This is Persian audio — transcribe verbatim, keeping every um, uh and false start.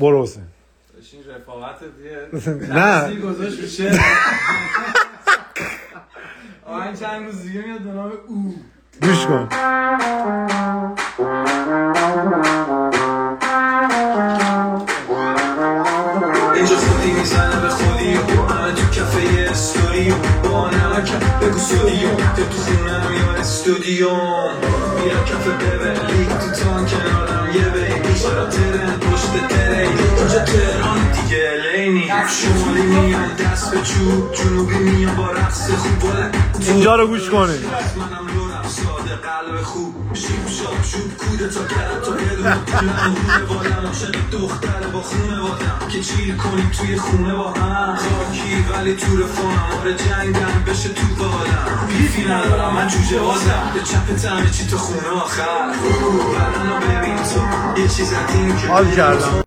برو حسین. این رفاقت دیگه نه گذاشت رو شعر. آهنگ چند روز دیگه میاد به نام او. گوش کن. اینجا خودی میزنه به خودی همه تو کفه استوری با نمکم بگو سودیوم تو تو خونم یا استودیوم بیا کفه ببه لیک تو تان کنارم یه بیبی چرا ترن پشت تره اینجا تهران دیگه لینی شمالی میان دست به چوب جنوبی میان با رقص خوب بلند اینجا رو گوش کنه. منم لورم ساده قلب خوب شیب شاب شوب کوده تا کرد تا بدون پولم خونه بادم عاشق دختر با خونه بادم که چیل کنیم توی خونه با هم خاکی ولی تو رفانم آره جنگم بشه تو بالم بیفی ندارم من جوجه بازم به چپ تمه چی تو خونه آخر بدن رو ببین تو یه چیز عدیم که حال کردم.